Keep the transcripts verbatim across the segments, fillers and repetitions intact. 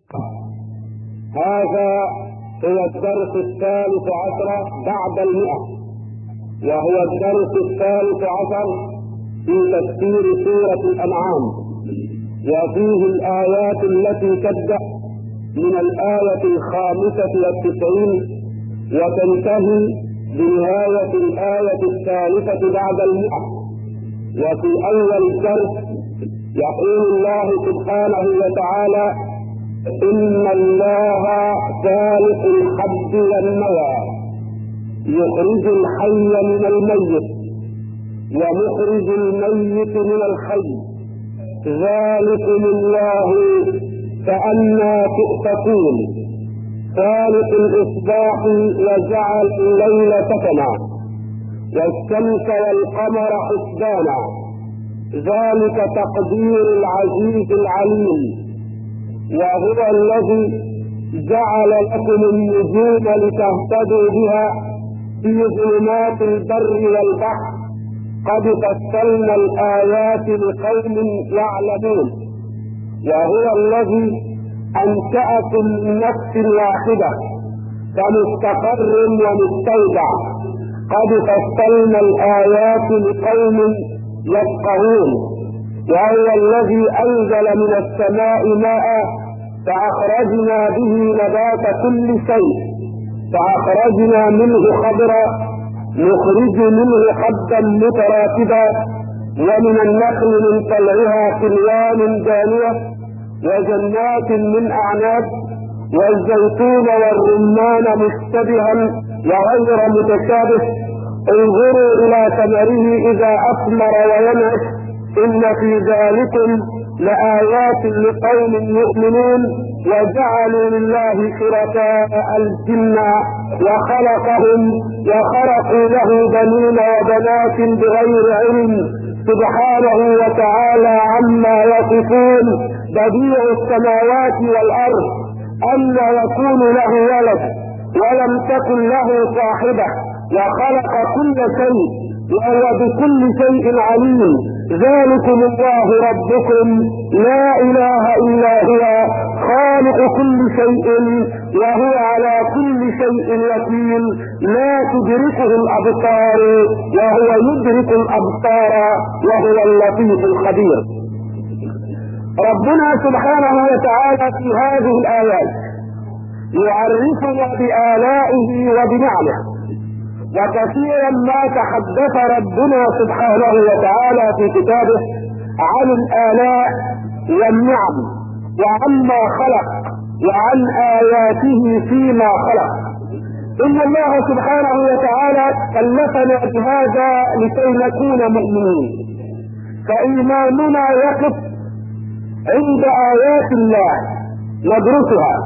هذا هو الدرس الثالث عشر بعد المئة، وهو الدرس الثالث عشر في تفسير سورة الأنعام، وفيه الآيات التي تبدأ من الآية الخامسة والتسعين وتنتهي بنهاية الآية الثالثة بعد المئة. وفي أول الدرس يقول الله سبحانه وتعالى: إن الله خالق الحب والنوى يخرج الحي من الميت ومخرج الميت من الحي ذلكم الله فأنى تؤفكون خالق الإصباح وجعل الليل سكنا والشمس والقمر حسبانا ذلك تقدير العزيز العليم وهو الذي جعل لكم النجوم لتهتدوا بها في ظلمات البر والبحر قد فصلنا الآيات لقوم يعلمون وهو الذي أنشأكم من نفس واحدة كمستقر ومستودع قد فصلنا الآيات لقوم يفقهون وهو الذي أنزل من السماء ماء فأخرجنا به نبات كل شيء فأخرجنا منه خضرا نخرج منه حبا متراكبا ومن النخل من طلعها صنوان دانية وجنات من أعناب والزيتون والرمان مشتبها وغير متشابه انظروا إلى ثمره إذا أثمر وينعش إن في ذلكم لآيات لقوم يؤمنون وجعلوا لله شركاء الجن وخلقهم وخلقوا له بنين وبنات بغير علم سبحانه وتعالى عما يصفون بديع السماوات والأرض أن يكون له ولد ولم تكن له صاحبة وخلق كل شيء وهو بكل شيء عليم ذلكم الله ربكم لا إله إلا هو خالق كل شيء وهو على كل شيء وكيل لا تدركه الأبصار وهو يدرك الأبصار وهو اللطيف الخبير. ربنا سبحانه وتعالى في هذه الآيات يعرفنا بآلائه وبنعمه، وكثيرا ما تحدث ربنا سبحانه وتعالى في كتابه عن الآلاء والنعم وعما خلق وعن آياته فيما خلق. إن الله سبحانه وتعالى كلفنا بهذا لكي نكون مؤمنين، فإيماننا يقف عند آيات الله ندرسها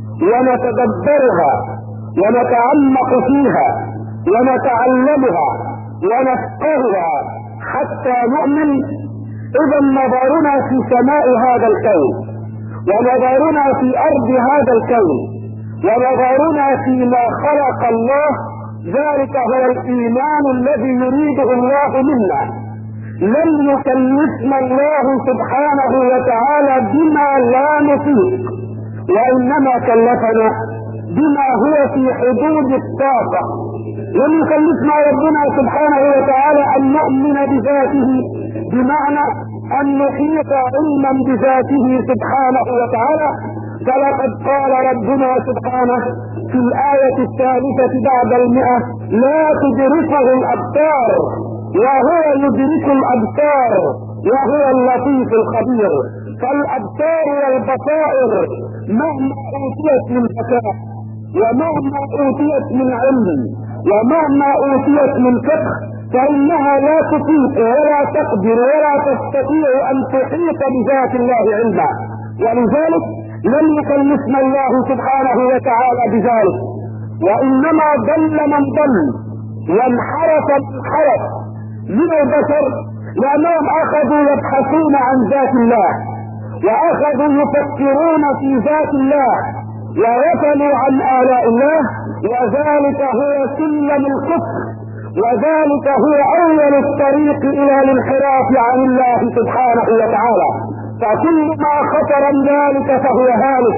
ونتدبرها ونتعمق فيها ونتعلمها ونفقهها حتى نؤمن. إذا نظرنا في سماء هذا الكون ونظرنا في أرض هذا الكون ونظرنا فيما خلق الله ذلك هو الإيمان الذي يريده الله منا. لم يكلفنا الله سبحانه وتعالى بما لا نطيق، وإنما كلفنا بما هو في حدود الطاقة. لم يكلفنا ربنا سبحانه وتعالى أن نؤمن بذاته بمعنى أن نحيط علما بذاته سبحانه وتعالى، فلقد قال ربنا سبحانه في الآية الثالثة بعد المئة: لا تدركه الأبصار وهو يدرك الأبصار وهو اللطيف الخبير. فالأبصار والبصائر مهما أوتيت من ذكاء ومهما أوتيت من علم ومهما أوتيت من فقه فإنها لا تطيق ولا تقدر ولا تستطيع أن تحيط بذات الله علما. ولذلك لم يكلفنا الله سبحانه وتعالى بذلك، وإنما ضل من ضل وانحرف من حرف من البشر لأنهم أخذوا يبحثون عن ذات الله وأخذوا يفكرون في ذات الله وغفلوا عن آلاء الله، وذلك هو سلم الكفر وذلك هو أول الطريق إلى الانحراف عن الله سبحانه وتعالى. فكل ما خطر من ذلك فهو هالك،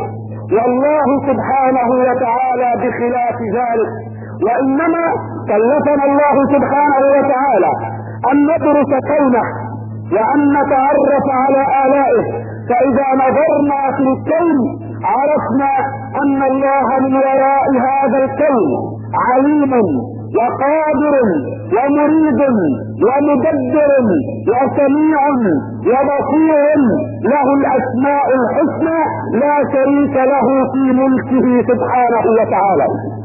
والله سبحانه وتعالى بخلاف ذلك، وإنما كلفنا الله سبحانه وتعالى أن ندرس كونه وأن نتعرف على آلائه، فإذا نظرنا في الكون عرفنا أن الله من وراء هذا الكون عليم وقادر ومريد ومدبر وسميع وبصير، له الأسماء الحسنى لا شريك له في ملكه سبحانه وتعالى.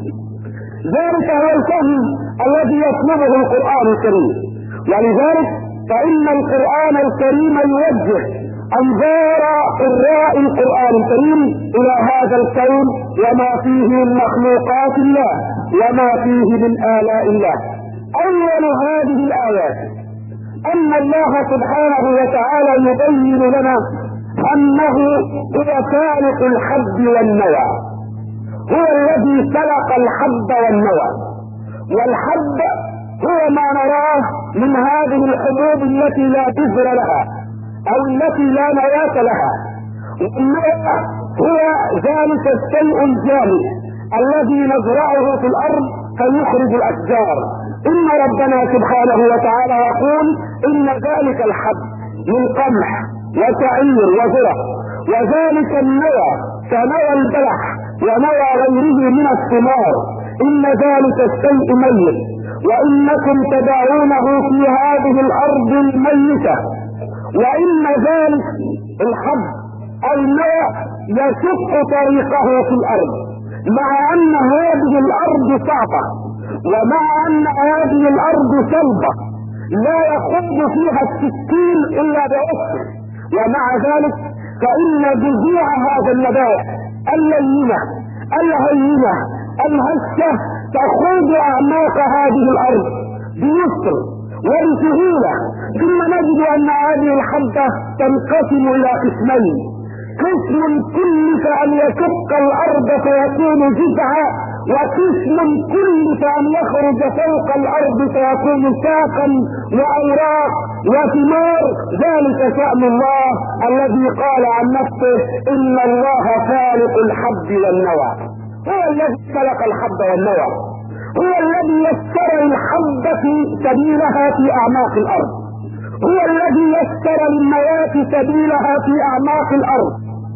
ذلك هو الفهم الذي يطلبه القرآن الكريم، ولذلك فإن القرآن الكريم يوجه أنظار قراء القرآن الكريم إلى هذا الكون وما فيه من مخلوقات الله وما فيه من آلاء الله. أول هذه الآيات أن الله سبحانه وتعالى يبين لنا أنه هو خالق الحب والنوى، هو الذي خلق الحب والنوى. والحب هو ما نراه من هذه الحبوب التي لا بذر لها أو التي لا نواة لها، والنوى هو ذلك الشيء الجامد الذي نزرعه في الأرض فيخرج الأشجار. إن ربنا سبحانه وتعالى يقول إن ذلك الحب من قمح وشعير وذرة، وذلك النوى كنوى البلح ونوى غيره من الثمار، إن ذلك الشيء ميت وإنكم تدعونه في هذه الأرض الميتة. وإن ذلك الحب أو النوى يشق طريقه في الأرض، مع أن هذه الأرض صعبة ومع أن هذه الأرض صلبة لا يخض فيها السكين إلا بعسر، ومع ذلك فإن جذوع هذا النبات اللينة الهينة الهشة تخوض أعماق هذه الأرض بيسر وبسهولة. ثم نجد أن هذه الحبة تنقسم إلى قسمين، قسم كلف أن يشق الأرض فيكون جذعا، وقسم كلف أن يخرج فوق الأرض فيكون ساقا وأوراق وثمار. ذلك شأن الله الذي قال عن نفسه إن الله خالق الحب والنوى، هو الذي خلق الحب والنوى، هو الذي يسر الحبة سبيلها في أعماق الأرض، هو الذي يسر للنواة سبيلها في أعماق الأرض،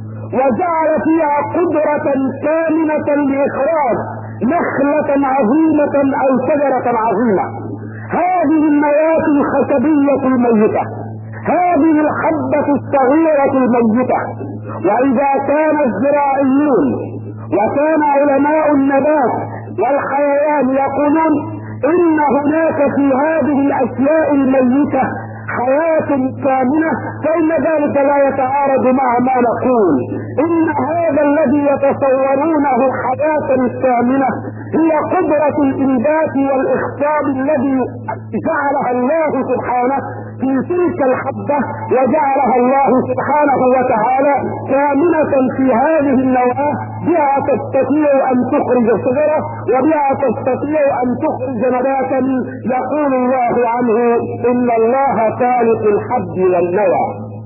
وجعل فيها قدرة كامنة لإخراج نخلة عظيمة أو شجرة عظيمة. هذه النواة الخشبية الميتة، هذه الحبة الصغيرة الميتة. وإذا كان الزراعيون وكان علماء النبات والحيوان يقولون إن هناك في هذه الأشياء الميتة حياة كامنة، فإن ذلك لا يتعارض مع ما نقول. إن هذا الذي يتصورونه حياة كامنة هي قدرة الإنبات والإخصاب الذي جعلها الله سبحانه في تلك الحبة، وجعلها الله سبحانه وتعالى كامنة في هذه النواة، بها تستطيع أن تخرج شجرة وبها تستطيع أن تخرج نباتا. يقول الله عنه إن الله خالق الحب والنوى.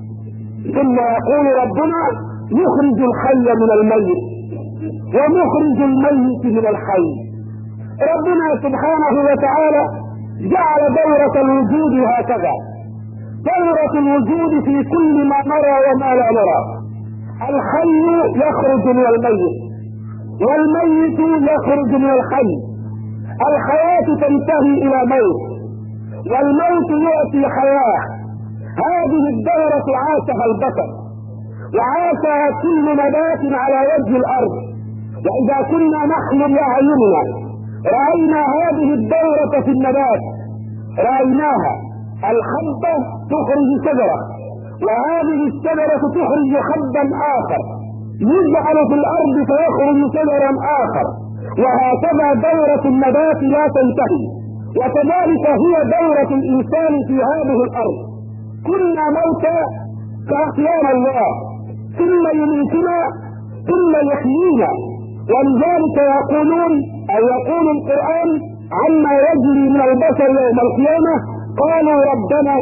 ثم يقول ربنا يخرج الحي من الميت ومخرج الميت من الحي. ربنا سبحانه وتعالى جعل دورة الوجود هكذا، دورة الوجود في كل ما نرى وما لا نرى. الحي يخرج من الميت والميت يخرج من الحي. الحياة تنتهي إلى موت والموت يأتي حياة. هذه الدورة عاشها البشر وعاشها كل نبات على وجه الأرض. وإذا كنا نحن بأعيننا رأينا هذه الدورة في النبات، رأيناها الحبة تخرج شجرة، وهذه الشجرة تخرج حبا آخر يجعل في الأرض فيخرج شجرا آخر، وهكذا دورة النبات لا تنتهي. وكذلك هي دورة الإنسان في هذه الأرض. كنا موتى كأحيان الله ثم يميتنا ثم يحيينا. ولذلك يقولون أو يقول القرآن عما يجري من البشر يوم القيامة قالوا ربنا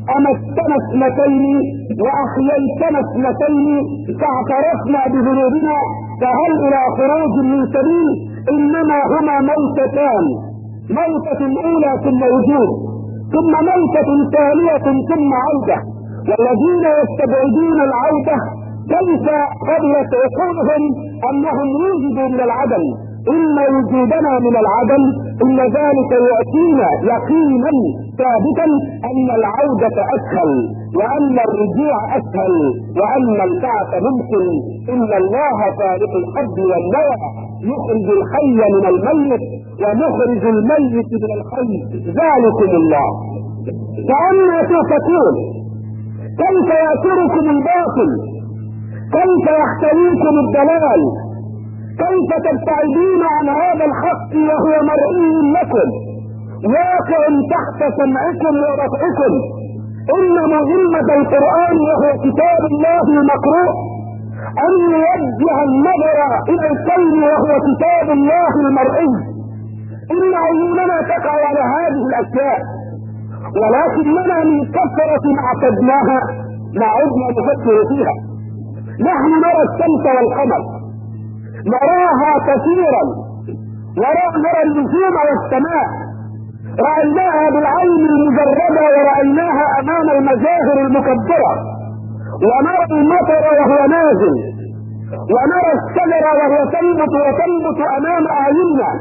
أمتنا اثنتين وأحييتنا اثنتين فاعترفنا بذنوبنا فهل إلى خروج من سبيل؟ إنما هما موتتان، موتة أولى ثم وجود، ثم موتة ثانية ثم عودة. والذين يستبعدون العودة كيف قبلت عقولهم أنهم وجدوا من العدم؟ إن وجودنا من العدم إن ذلك يأتينا يقينا ثابتا أن العودة أسهل وأن الرجوع أسهل وأن البعث ممكن. إن الله خالق الحب والنوى يخرج الحي من الميت ومخرج الميت من الحي ذلكم الله. فأما تؤفكون؟ كيف يأثركم الباطل؟ كيف يحتويكم الضلال؟ كيف تبتعدون عن هذا الحق وهو مرئي لكم واقع تحت سمعكم ورفعكم؟ إن مهمة القرآن وهو كتاب الله المقروء أن يوجه النظر إلى الكون وهو كتاب الله المرئي. إن عيوننا تقع على هذه الأشياء ولكننا من كثرة اعتدناها ما عدنا نفكر فيها. نحن نرى الشمس والقمر نراها كثيرا، نرى النجوم والسماء، رأيناها بالعين المجردة ورأيناها أمام المجاهر المكبرة، ونرى المطر وهو نازل، ونرى الشجرة وهي تنبت وتنبت أمام أعيننا،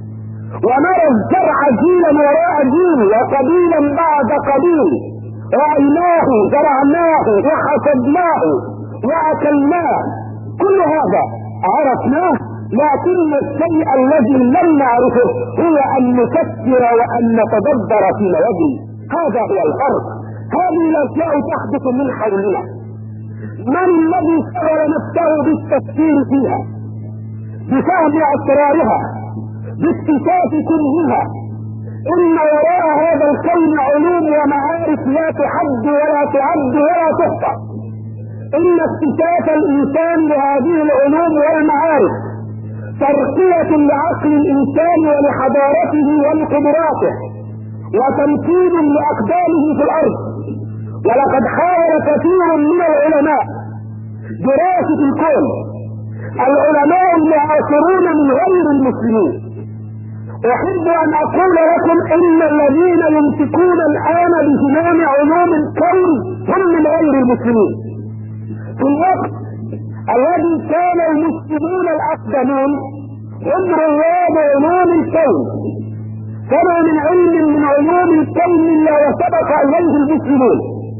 ونرى الزرع جيلا وراء جيل وقبيلا بعد قبيل، رأيناه زرعناه وحصدناه وأكلناه، كل هذا عرفناه. لكن الشيء الذي لم نعرفه هو أن نفكر وأن نتدبر فيما يجري. هذا هو الفرق. هذه الأشياء تحدث من حولنا. من الذي شغل نفسه بالتفكير فيها، بفهم أسرارها، باكتشاف كنهها؟ إن وراء هذا الكون علوم ومعارف لا تحد ولا تعد ولا تحصى. إن اكتشاف الإنسان لهذه العلوم والمعارف ترقية لعقل الإنسان ولحضارته ولقدراته وتمكين لأقدامه في الأرض. ولقد حاول كثير من العلماء دراسة الكون، العلماء المعاصرون من غير المسلمين. أحب أن أقول لكم إن الذين يمسكون الآن بزمام علوم الكون هم من غير المسلمين. في الوقت الذي كان المسلمون الأقدمون هم رواد علوم الكون، كانوا من علم من علوم الكون لا وسبق إليه المسلمون،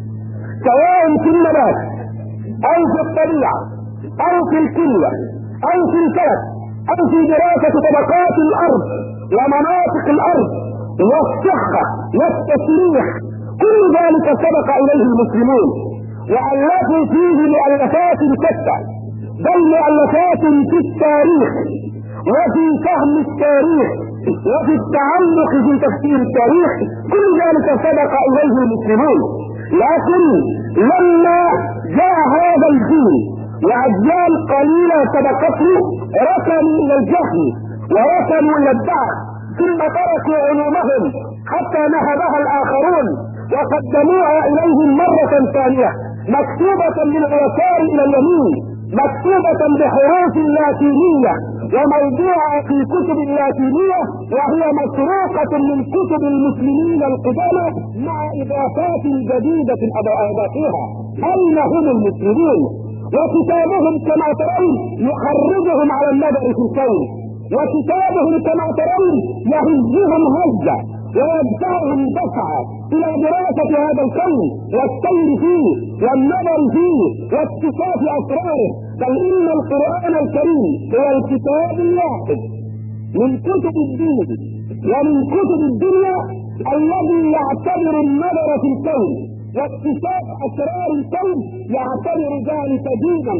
سواء في النبات أو في الطبيعة أو في الكيمياء أو في الفلك أو في دراسة طبقات الأرض ومناطق الأرض والصحة والتشريح. كل ذلك سبق إليه المسلمون وألفوا فيه مؤلفات شتى، بل مؤلفات في التاريخ وفي فهم التاريخ وفي التعمق في تفسير التاريخ. كل ذلك سبق إليه المسلمون. لكن لما جاء هذا الجيل وأجيال قليلة سبقته ركنوا إلى الجهل وركنوا إلى الدعس، ثم تركوا علومهم حتى نهبها الآخرون وقدموها إليهم مرة ثانية مكتوبة من اليسار إلى اليمين، مكتوبة بحروف لاتينية وموضوعة في كتب اللاتينية، وهي مسروقة من كتب المسلمين القدامى مع إضافات جديدة أضافوها. أين هم المسلمون؟ وكتابهم كما ترون يخرجهم على النظر في الكون، وكتابهم كما ترون يهزهم هزة ويدفعهم دفعة إلى دراسة هذا الكون والسير فيه والنظر فيه واكتشاف أسراره. بل إن القرآن الكريم هو الكتاب الواحد من كتب الدين ومن كتب الدنيا الذي يعتبر النظر في الكون واكتشاف أسرار الكون، يعتبر ذلك دينا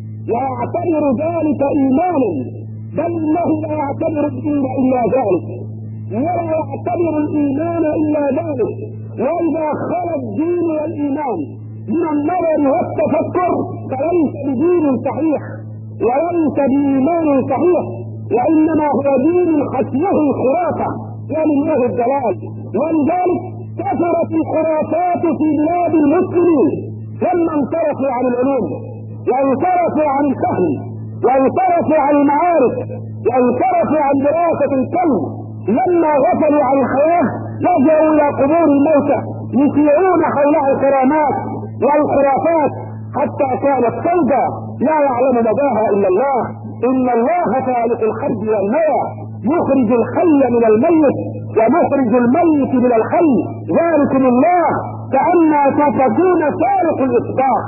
ويعتبر ذلك إيمانا، بل إنه لا يعتبر الدين إلا ذلك ولا يعتبر الإيمان إلا ذلك. وإذا خلى الدين والإيمان من النظر والتفكر فليس بدين صحيح وليس بإيمان صحيح، وإنما هو دين حسنه الخرافة ومنه الدلال. ولذلك كثرت الخرافات في بلاد المسلمين لما انصرفوا عن العلوم وانصرفوا عن الفهم وانصرفوا عن المعارف وانصرفوا عن دراسة الكون. لما غفلوا عن الحياة لجأوا الى قبور الموتى يشيعون حولها الكرامات والخرافات حتى كانت سودة لا يعلم مداها الا الله. ان الله خالق الحب والنوى يخرج الحي من الميت ومخرج الميت من الحي ذلكم الله كأنما تفكون فارق الاصباح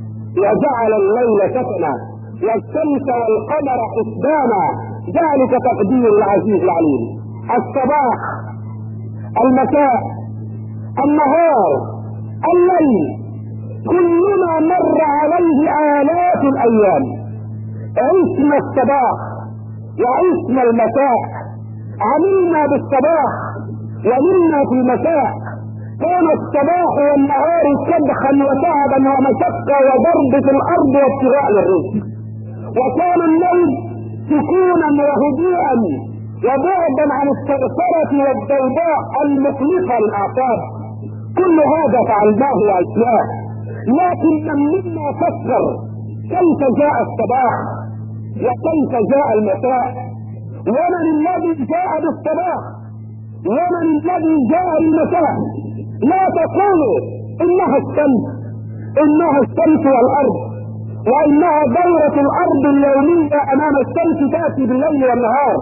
وجعل الليل سكنا والشمس والقمر حسبانا ذلك تقدير العزيز العليم. الصباح، المساء، النهار، الليل، كلما مر عليه آلاف الأيام. عشنا الصباح وعشنا المساء، عملنا بالصباح ومنا في المساء. كان الصباح والنهار كدحا وتعبا ومشقة وضرب في الأرض وابتغاء للرزق، وكان الليل سكونا وهدوءا وبعدا عن الثرثرة والضوضاء المقلقة للأعصاب. كل هذا فعلناه وعشناه، لكن من منا فكر كيف جاء الصباح وكيف جاء المساء، ومن الذي جاء بالصباح ومن الذي جاء بالمساء. لا تقولوا انها الشمس، انها الشمس والارض، وانها دورة الارض اليومية امام الشمس تأتي بالليل والنهار،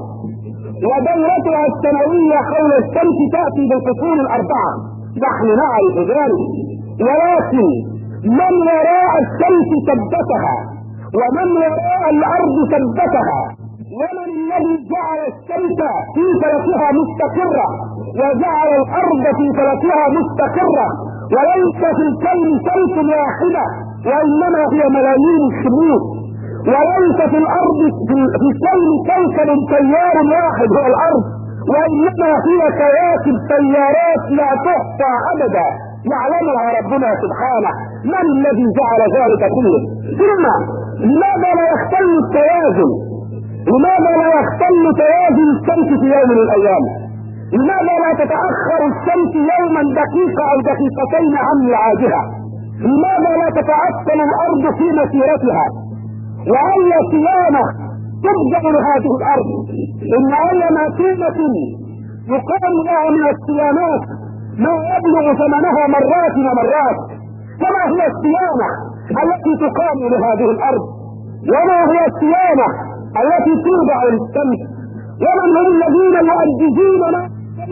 ودورتها السنوية حول الشمس تأتي بالفصول الاربعة. نحن نعرف ذلك، ولكن من وراء الشمس ثبتها ومن وراء الارض ثبتها. ومن الذي جعل الشمس في فلكها مستقرة وجعل الارض في فلكها مستقرة، وليس في الكون شمس واحدة وانما هي ملايين الشموس، وليس في الارض في الكون كوكب سيار واحد هو الارض، وانما هي كواكب سيارات لا تحصى ابدا يعلمها ربنا سبحانه. من الذي جعل ذلك كله؟ ثم لماذا لا يختل التوازن؟ لماذا لا يختل توازن الشمس في يوم من الايام؟ لماذا لا تتأخر الشمس يوما دقيقة او دقيقتين عن ميعادها؟ لماذا لا تتعطل الارض في مسيرتها؟ واي صيانة تبدأ لهذه الارض؟ ان اي ماكينة يقام لها من الصيانات ما يبلغ ثمنها مرات ومرات. فما هي الصيانة التي تقام لهذه الارض؟ وما هي الصيانة التي توضع للشمس؟ ومن هم الذين يؤججوننا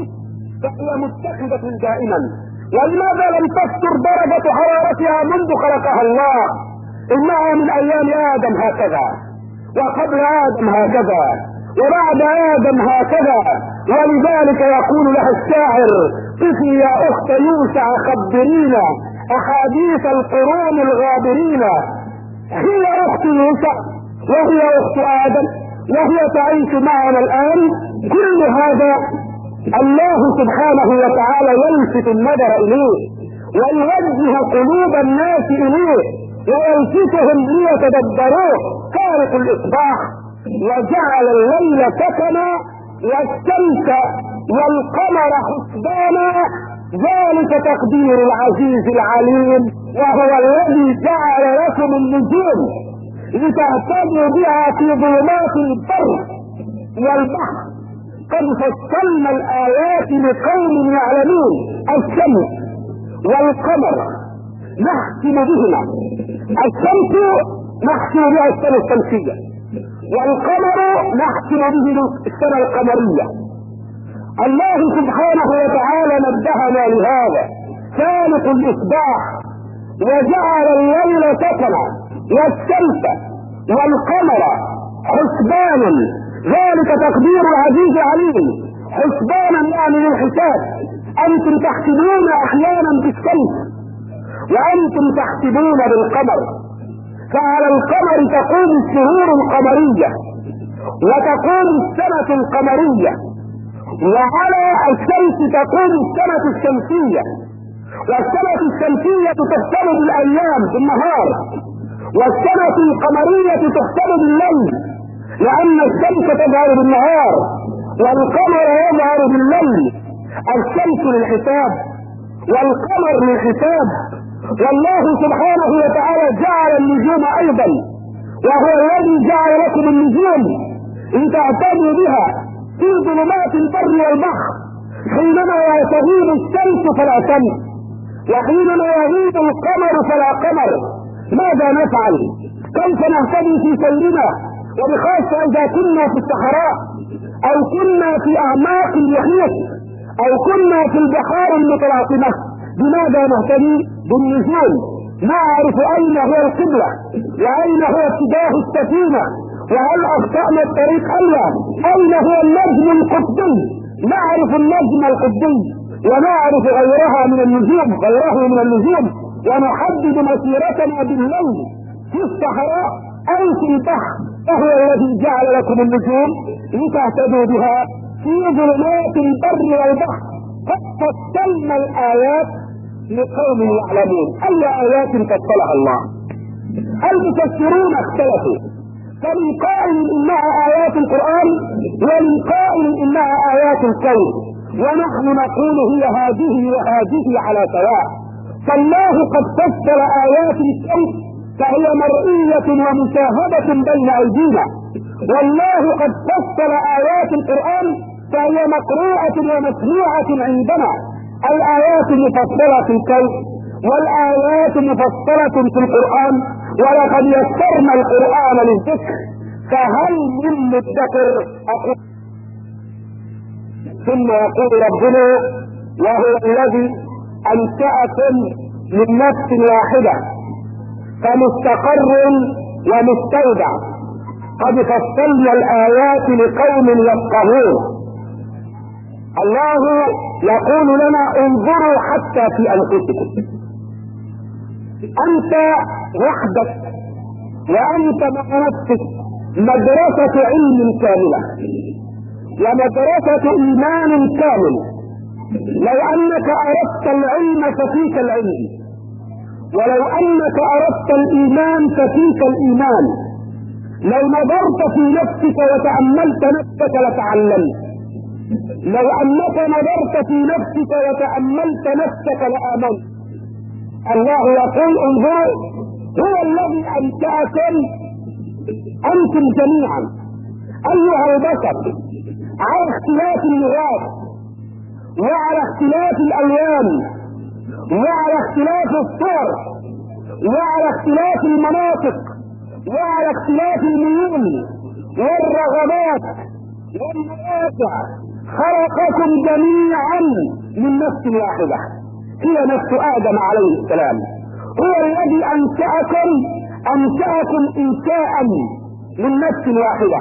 فهي متخذة دائما؟ ولماذا لم تكثر درجة حرارتها منذ خلقها الله؟ انها من ايام ادم هكذا، وقبل ادم هكذا، وبعد ادم هكذا. ولذلك يقول لها الشاعر: قفي يا اخت يوسع خبرينا احاديث القرون الغابرين. هي اخت يوسع وهي اخت ادم وهي تعيش معنا الان. كل هذا الله سبحانه وتعالى يلفت النظر اليه ويوجه قلوب الناس اليه ويلفتهم ليتدبروه. خالق الاصباح وجعل الليل سكنا والشمس والقمر حسبانا ذلك تقدير العزيز العليم. وهو الذي جعل لكم النجوم لتهتدوا بها في ظلمات البر والبحر. قد فصلنا الآيات لقوم يعلمون. الشمس والقمر نحكم بهما. الشمس نحكم بها السنة الشمسية، والقمر نحكم به السنة القمرية. الله سبحانه وتعالى نبهنا لهذا. خالق الإصباح وجعل الليل سكنا والشمس والقمر حسبانا ذلك تقدير العزيز العليم. حسبانا يعني للحساب. انتم تحسبون احيانا بالشمس وانتم تحسبون بالقمر، فعلى القمر تقوم الشهور القمرية وتقوم السنة القمرية، وعلى الشمس تقوم السنة الشمسية. والسنة الشمسية تحسب بالايام بالنهار، والسنة القمرية تحسب بالليل، لان الشمس تظهر بالنهار والقمر يظهر بالليل. الشمس للحساب والقمر للحساب. والله سبحانه وتعالى جعل النجوم ايضا، وهو الذي جعل لكم النجوم لتهتدوا بها في ظلمات البر والبحر، حينما تغيب الشمس فلا شمس، وحينما يغيب القمر فلا قمر. ماذا نفعل؟ كيف نهتدي في سيرنا؟ وبخاصة اذا كنا في الصحراء او كنا في اعماق المحيط او كنا في البحار المتلاطمة. بماذا نهتدي؟ بالنجوم. نعرف اين هو القبلة واين هو اتجاه السفينة، وهل اخطأنا الطريق ام لا، اين هو النجم القطبي، نعرف النجم القطبي ونعرف غيرها من النجوم غيره من النجوم، ونحدد مسيرتنا بالليل في الصحراء او في البحر. فهو الذي جعل لكم النجوم لتهتدوا بها في ظلمات البر والبحر. قد فصلنا الايات لقوم يعلمون. اي ايات فصلها الله؟ المفسرون اختلفوا، فمن قائل انها ايات القرآن ومن قائل انها ايات الكون، ونحن نقول هي هذه وهذه على سواء. فالله قد فصل ايات الكون فهي مرئية ومشاهدة بين ايدينا، والله قد فصل ايات القرآن فهي مقروءة ومسموعة عندنا. الايات مفصلة في الكون والايات مفصلة في القرآن، ولقد يسرنا القرآن للذكر فهل من مدكر. ثم يقول ربنا: وهو الذي انشأكم من نفس واحدة فمستقر ومستودع قد فصلنا الايات لقوم يفقهون. الله يقول لنا: انظروا حتى في انفسكم. انت وحدك وانت مع نفسك مدرسة علم كاملة ومدرسة ايمان كامل. لو انك اردت العلم ففيك العلم، ولو انك اردت الايمان ففيك الايمان. لو نظرت في نفسك وتأملت نفسك لتعلمت، لو انك نظرت في نفسك وتأملت نفسك لآمنت. الله يقول: انظروا، هو الذي انشأكم انتم جميعا ايها البشر على اختلاف اللغات وعلى اختلاف الالوان وعلى اختلاف الصور وعلى اختلاف المناطق وعلى اختلاف الميول والرغبات والمواقع. خلقكم جميعا من نفس واحدة هي نفس آدم عليه السلام. هو الذي أنشأكم أنشأكم إنشاء من نفس واحدة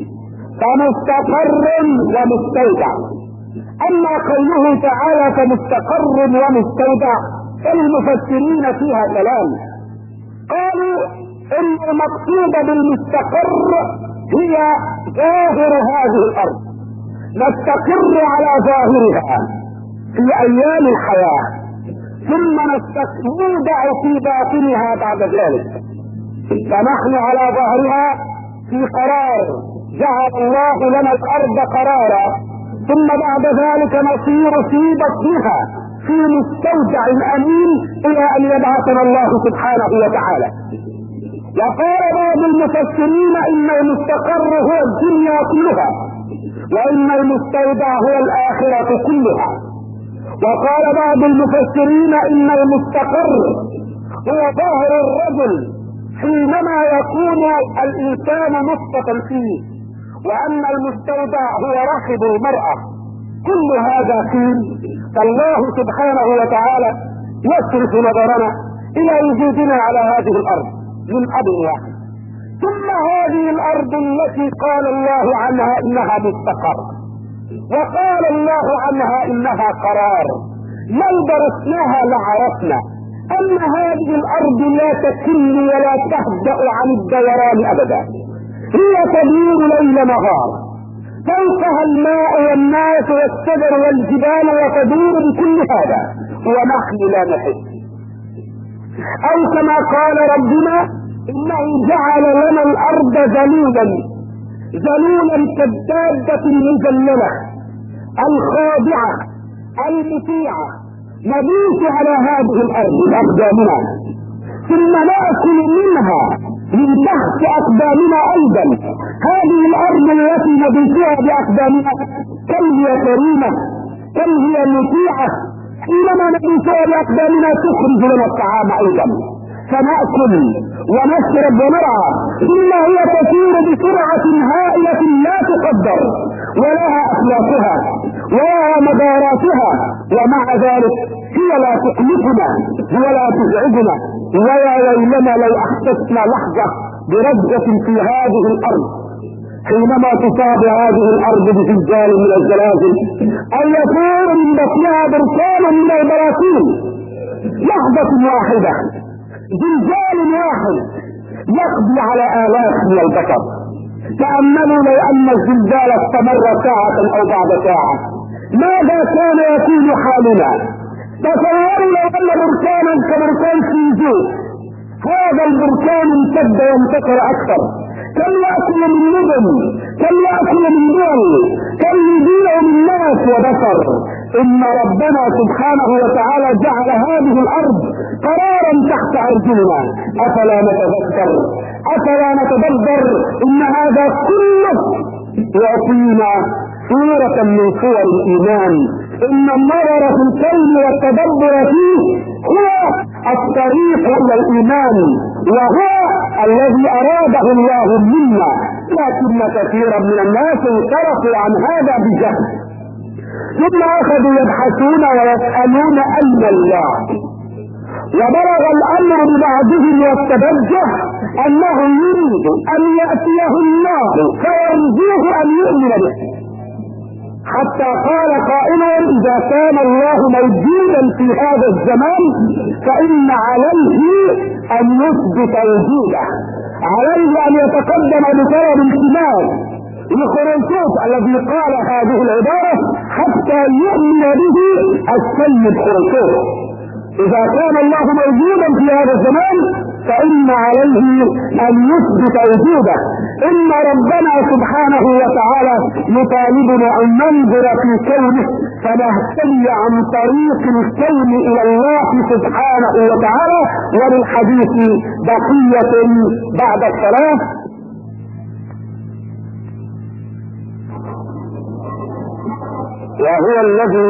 فمستقر ومستودع. أما قوله تعالى فمستقر ومستودع فالمفسرين فيها كلام. قالوا إن المقصود بالمستقر هي ظاهر هذه الأرض، نستقر على ظاهرها في أيام الحياة، ثم نودع في باطنها بعد ذلك. فنحن على ظهرها في قرار، جعل الله لنا الأرض قرارا، ثم بعد ذلك نصير في بطنها في مستودع أمين إلى أن يبعثنا الله سبحانه وتعالى. وقال بعض المفسرين إن المستقر هو الدنيا كلها، وإن المستودع هو الآخرة كلها. وقال بعض المفسرين إن المستقر هو ظهر الرجل حينما يكون الإنسان نطفة فيه، وأن المستودع هو رحم المرأة. كل هذا قيل. فالله سبحانه وتعالى يصرف نظرنا إلى وجودنا على هذه الأرض من أب واحد، ثم هذه الأرض التي قال الله عنها إنها مستقر، وقال الله عنها إنها قرار. لو درسناها لعرفنا أن هذه الأرض لا تكل ولا تهدأ عن الدوران أبدا، هي تدور ليل نهار، فوقها الماء والناس والشجر والجبال وتدور بكل هذا ونحن لا نحس. أو كما قال ربنا إنه جعل لنا الأرض ذلولا ذلولا كالدابة المذللة الخاضعة المطيعة نبيت على هذه الارض باقدامنا ثم ناكل منها من تحت اقدامنا ايضا. هذه الارض التي نبيتها باقدامنا كم هي كريمه، كم هي مطيعه، حينما نبيتها باقدامنا تخرج لنا الطعام ايضا فناكل ونشرب ونرعى، ثم هي تسير بسرعه هائله لا تقدر ولها اخلاقها ولها مداراتها، ومع ذلك هي لا تقلقنا ولا تزعجنا. ويا ويلنا لو احسسنا لحظه برجه في هذه الارض حينما تصاب هذه الارض بزلزال من الزلازل ان يكون من بطنها بركان من البراكين. لحظه واحده، زلزال واحد يقضي على آلاف من البشر. تأملوا لو أن الزلزال استمر ساعة أو بعد ساعة ماذا كان يكون حالنا؟ تصوروا لو أن بركانا كبركان سيزو هذا البركان امتد وانتشر أكثر، كم يأكل من مدن، كم يأكل من دول، كم يضيع من ناس وبشر. إن ربنا سبحانه وتعالى جعل هذه الأرض قرارا تحت أرجلنا. أفلا نتذكر، أفلا نتدبر إن هذا كله يعطينا صورة من صور الإيمان. إن النظر في الكون والتدبر فيه هو الطريق إلى الإيمان، وهو الذي أراده الله منا، لكن كثيرا من الناس انصرفوا عن هذا بجهل، ثم أخذوا يبحثون ويسألون أين الله، وبلغ الأمر ببعضهم والتبجح أنه يريد أن يأتيه الله فيرجوه أن يؤمن به، حتى قال قائل إذا كان الله موجودا في هذا الزمان فإن عليه أن يثبت وجوده، عليه أن يتقدم بطلب الكمال لخروجوت الذي قال هذه العبارة حتى يؤمن به السيد خروجوت. إذا كان الله موجودا في هذا الزمان فإن عليه أن يثبت وجوده. إن ربنا سبحانه وتعالى يطالبنا أن ننظر في كونه فنهتدي عن طريق الكون إلى الله سبحانه وتعالى. وللحديث بقية بعد الصلاة. وهو الذي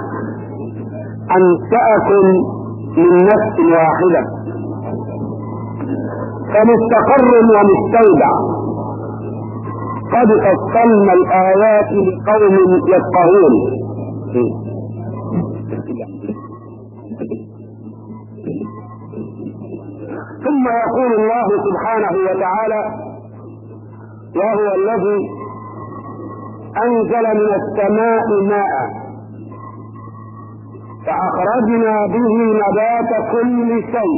أنشأكم من نفس واحدة فمستقر ومستودع، قد فصلنا الآيات لقوم يفقهون. ثم يقول الله سبحانه وتعالى وهو الذي أنزل من السماء ماء فأخرجنا به نبات كل شيء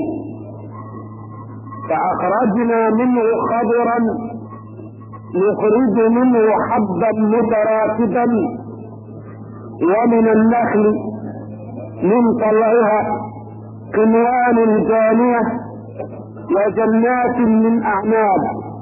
فأخرجنا منه خضرا نخرج منه حبا متراكبا ومن النخل من طلعها قنوان دانية وجنات من أعناب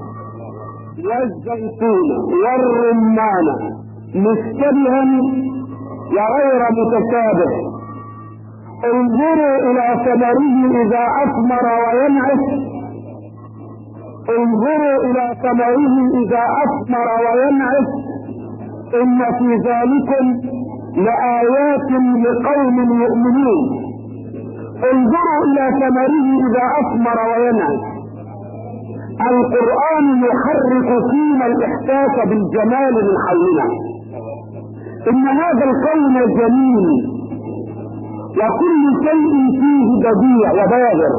والزيتون والرمان مشتبها وغير متشابه انظروا إلى ثمره إذا أثمر وينعس انظروا إلى ثمره إذا أثمر وينعس إن في ذلكم لآيات لقوم يؤمنون. انظروا إلى ثمره إذا أثمر وينعس. القرآن يحرك فينا الإحساس بالجمال من حولنا. إن هذا الكون جميل وكل شيء فيه بديع وباهر،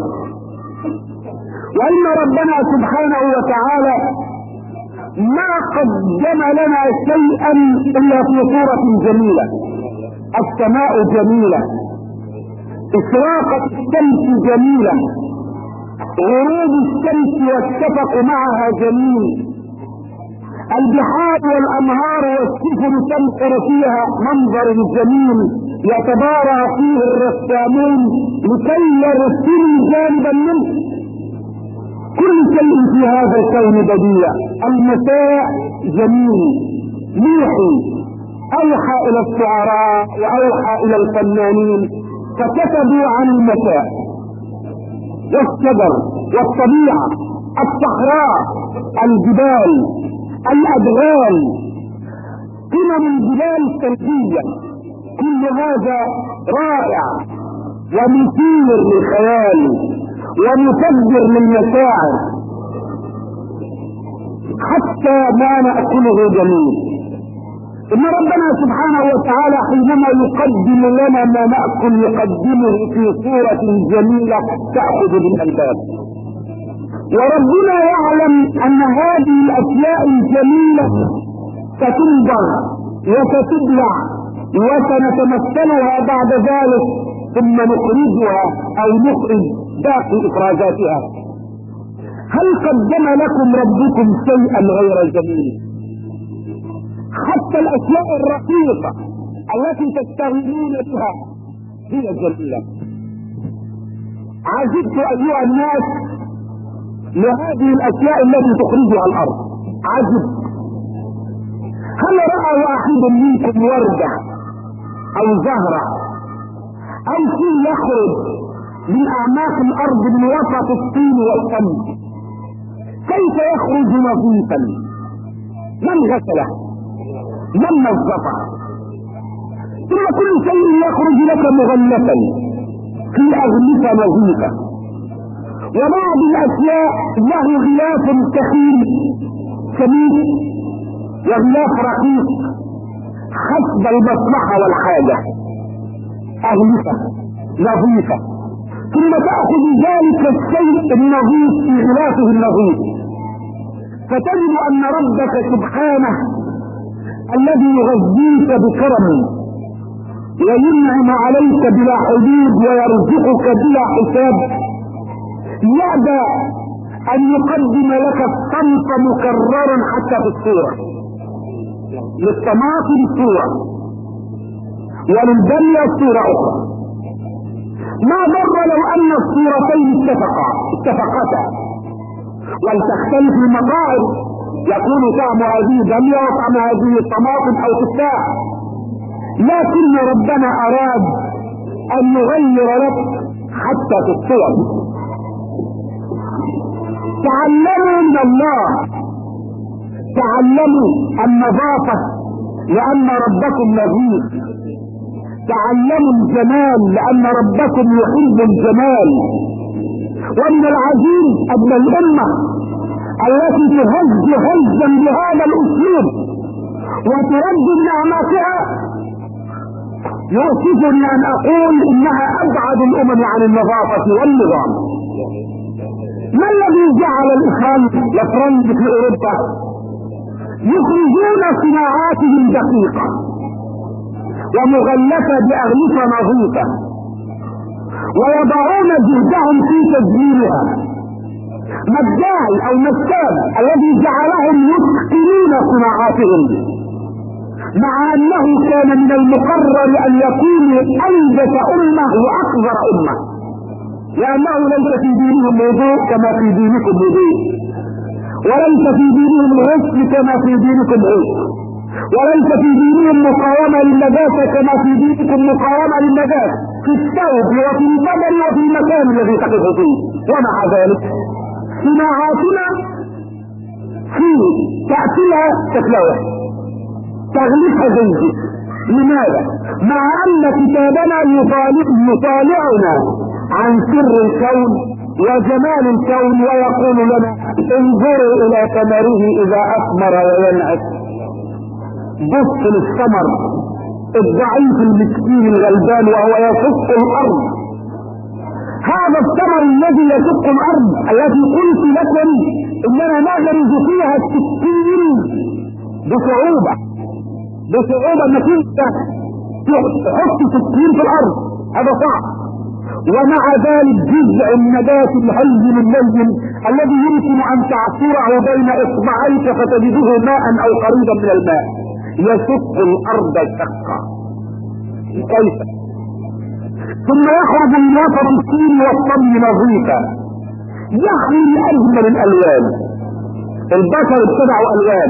وإن ربنا سبحانه وتعالى ما قدم لنا شيئا إلا في صورة جميلة. السماء جميلة، إشراقة الشمس جميلة، غروب الشمس والشفق معها جميل، البحار والأنهار والسفن تمطر فيها منظر جميل يتبارى فيه الرسامون لكي يرسلوا جانبا منه. كل شيء في هذا الكون بديع. المساء جميل ميحي، أوحى إلى الشعراء وأوحى إلى الفنانين فكتبوا عن المساء والشجر والطبيعة، الصحراء، الجبال، الأدغال، قمم الجبال الثلجية، كل هذا رائع ومثير للخيال ومفجر للمشاعر، حتى ما نأكله جميل. إن ربنا سبحانه وتعالى حينما يقدم لنا ما نأكل يقدمه في صورة جميلة تأخذ بالألباب، وربنا يعلم أن هذه الأشياء الجميلة ستنظر وستبلع وسنتمثلها بعد ذلك، ثم نخرجها أو نخرج باقي إخراجاتها. هل قدم لكم ربكم شيئا غير جميل؟ حتى الأشياء الرقيقة التي تشتغلون بها هي جميلة. عجبت أيها الناس لهذه الأشياء التي تخرجها الأرض، عجب. هل رأى واحد منكم وردة أو زهرة أو شيء يخرج من أعماق الأرض من وسط الطين والسمن كيف يخرج نظيفا؟ من غسله؟ من نظفه؟ ثم كل شيء يخرج لك مغلفا في أغلفة نظيفة، وبعض الأشياء له غلاف كثير سميك وغلاف رقيق حسب المصلحة والحاجة، أغلفة نظيفة، ثم تأخذ ذلك الشيء النظيف في غلافه النظيف، فتجد أن ربك سبحانه الذي يغذيك بكرم وينعم عليك بلا حدود ويرزقك بلا حساب يأبى أن يقدم لك الصنف مكررا حتى في الصورة، للطماطم الصورة وللبنية صورة أخرى. ما ضر لو أن الصورتين اتفقا اتفقتا ولتختلف المطاعم، يكون طعم هذه بنية وطعم هذه الطماطم أو تفاح، لكن ربنا أراد أن يغير لك حتى في الصور. تعلموا من الله، تعلموا النظافة لأن ربكم نظيف، تعلموا الجمال لأن ربكم يحب الجمال. ومن العجيب أن الأمة التي تهز هزا بهذا الأسلوب وتردد نعماتها يؤسفني أن أقول إنها أبعد الأمم عن النظافة والنظام. ما الذي جعل الأفرنج في أوروبا يخرجون صناعاتهم دقيقة ومغلفة بأغلفة نظيفة ويضعون جهدهم في تزيينها؟ ما الداعي أو ما السبب الذي جعلهم يتقنون صناعاتهم مع أنه كان من المقرر أن يكونوا أنجز أمة وأكبر أمة، لأنه ليس في دينهم وضوء كما في دينكم وضوء، وليس في دينهم غسل كما في دينكم غسل، وليس في دينهم مقاومة للنجاسة كما في دينكم مقاومة للنجاسة في الثوب وفي البدن وفي المكان الذي تقف فيه. ومع ذلك صناعاتنا في تأتيها تتلوث تغلفها زيت. لماذا؟ مع أن كتابنا يطالعنا عن سر الكون وجمال الكون ويقول لنا انظروا إلى ثمره إذا أثمر وينعس. بص للثمر الضعيف المسكين الغلبان وهو يشق الأرض. هذا الثمر الذي يشق الأرض التي قلت لكم إننا نغرز فيها السكين بصعوبة بصعوبة انك انت تحط سكين في الأرض، هذا صعب. ومع ذلك جزء النبات الهين اللين الذي يمكن أن تعصره بين إصبعيك فتجده ماء أو قريبا من الماء يشق الأرض شقا. كيف؟ ثم يخرج من وسط الطين والطمي نظيفا يحمل أجمل الألوان. البشر ابتدعوا ألوان،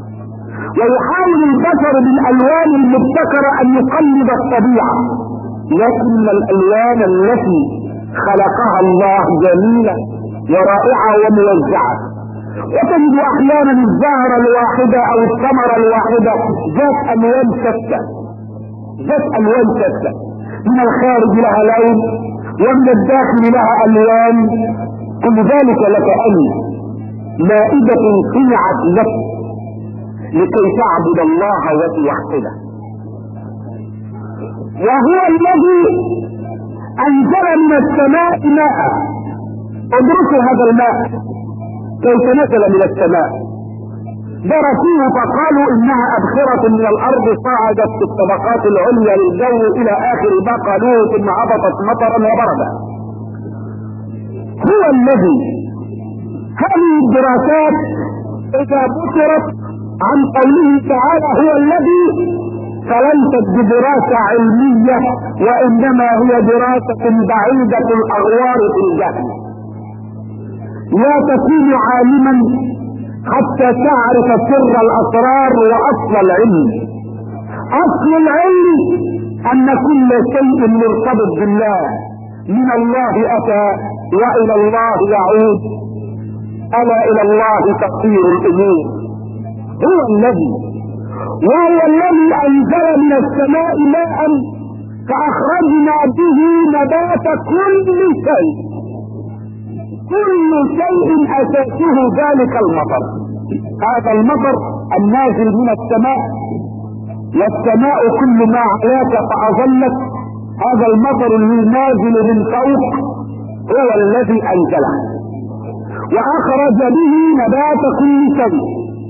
ويحاول البشر بالألوان المبتكرة أن يقلد الطبيعة لكن الالوان التي خلقها الله جميلة ورائعة وموزعة، وتجد احيانا الزهرة الواحدة او الثمرة الواحدة ذات الوان شتى، ذات الوان شتى، من الخارج لها لون ومن الداخل لها الوان. كل ذلك لك ان مائدة صنعت لك لكي تعبد الله وتوحده. وهو الذي انزل من السماء ماء. ادركوا هذا الماء كيف نزل من السماء. درسوه فقالوا انها ابخرة من الارض صعدت في الطبقات العليا للجو الى اخر ما قالوه ثم هبطت مطرا وبردا. هو الذي هذه الدراسات اذا بشرت عن قوله تعالى هو الذي فليست بدراسة علمية وانما هي دراسة بعيدة الاغوار في الجهل. لا تكون عالما حتى تعرف سر الاسرار واصل العلم. اصل العلم ان كل شيء مرتبط بالله، من الله اتى والى الله يعود، الا الى الله تصير الامور. هو الذي وهو الذي انزل من السماء ماء فاخرجنا به نبات كل شيء. كل شيء اساسه ذلك المطر. هذا المطر النازل من السماء، والسماء كل ما علاك فاظلت، هذا المطر النازل من فوق هو الذي انزله واخرج به نبات كل شيء،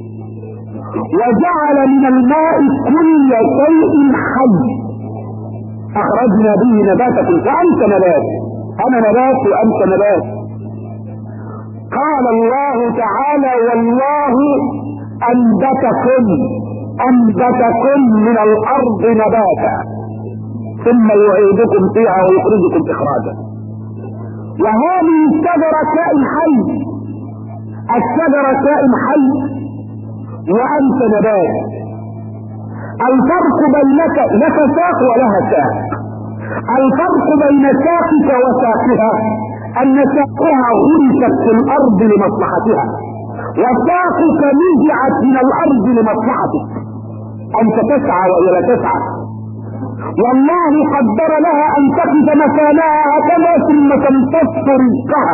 وجعل من الماء كل شيء حي. اخرجنا به نبات كل شيء. فانت نبات، انا نبات وانت نبات. قال الله تعالى والله انبتكم انبتكم من الارض نباتا ثم يعيدكم فيها ويخرجكم اخراجا. وهذه الشجرة كائن حي، الشجرة كائن حي وانت نبات. الفرق بينك، لك ساق ولها ساق. الفرق بين ساقك وساقها ان ساقها غرست في الارض لمصلحتها، وساقك نزعت من الارض لمصلحتك. انت تسعى وهي لا تسعى، والله قدر لها ان تقف مكانها هكذا ثم تمتص رزقها،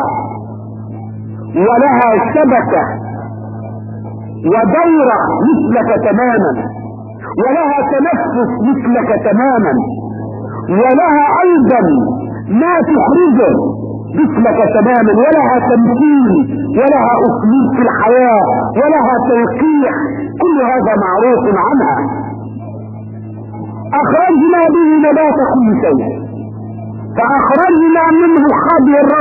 ولها شبكة ودورة مثلك تماما، ولها تنفس مثلك تماما، ولها ايضا ما تخرجه مثلك تماما، ولها تمثيل، ولها اسلوب في الحياة، ولها تلقيح. كل هذا معروف عنها. اخرجنا به نبات كل شيء، فاخرجنا منه خضرا.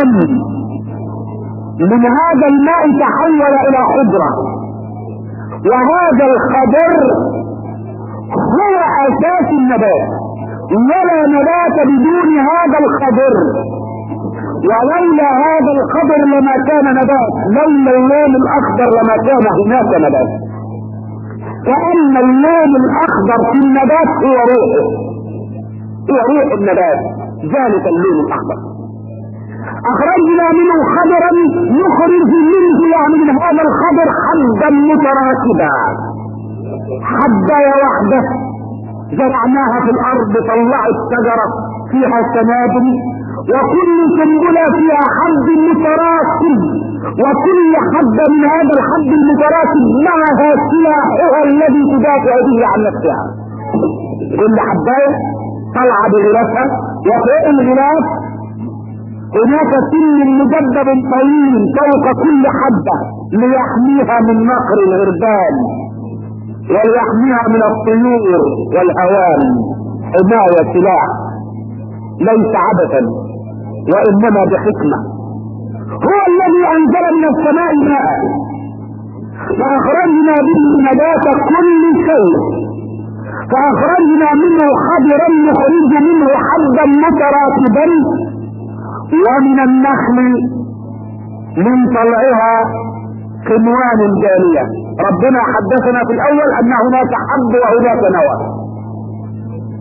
من هذا الماء تحول الى خضرة، وهذا الخضر هو اساس النبات، ولا نبات بدون هذا الخضر. ولولا هذا الخضر لما كان نبات، لولا اللون الاخضر لما كان هناك نبات. كأن اللون الاخضر في النبات هو روحه، هو روح النبات، ذلك اللون الاخضر. اخرجنا منه خضرا نخرج منه، يعني من هذا الخضر حبا متراكبا، حباية واحدة زرعناها في الارض طلعت شجرة فيها سنابل، وكل سنبلة فيها حب متراكب، وكل حبة من هذا الحب المتراكب معها سلاحها الذي تدافع به عن نفسها. كل حباية طلع بغلافها، وفوق الغلاف هناك سن مجدد طويل فوق كل حبة ليحميها من نقر الغربان، وليحميها من الطيور والهوام. حماية سلاح ليس عبثا وانما بحكمة. هو الذي انزل من السماء ماء فاخرجنا به نبات كل شيء، فاخرجنا منه خضرا نخرج منه حبا متراكبا، ومن النخل من طلعها كنوان جانية. ربنا حدثنا في الاول ان هناك حب وهناك نوى،